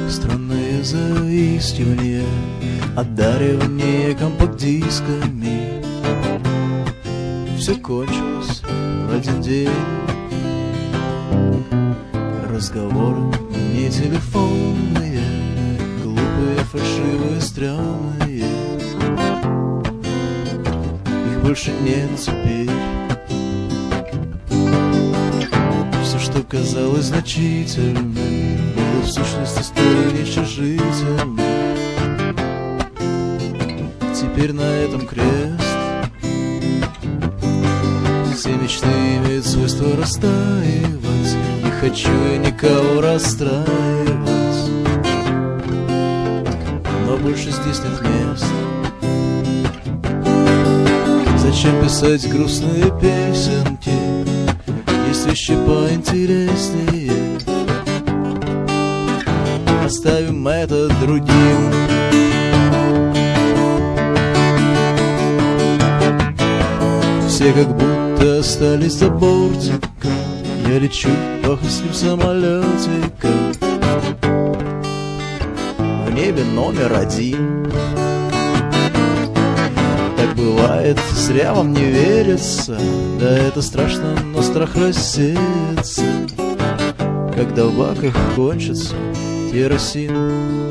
Странное заискивание, одаривание компакт-дисками. Все кончилось в один день. Разговоры не телефонные, глупые, фальшивые, стрёмные. Их больше нет теперь. Все, что казалось значительным, было в сущности столь нечажительным. Теперь на этом крест. Все мечты имеют свойство растаивать. Не хочу я никого расстраивать, но больше здесь нет места. Зачем писать грустные песенки? Есть вещи поинтереснее. Оставим это другим. Все как будто остались за бортиком. Я лечу пахнущим самолетиком. В небе номер один. Так бывает, зря вам не верится. Да это страшно, но страх рассеется, когда в баках кончится керосин.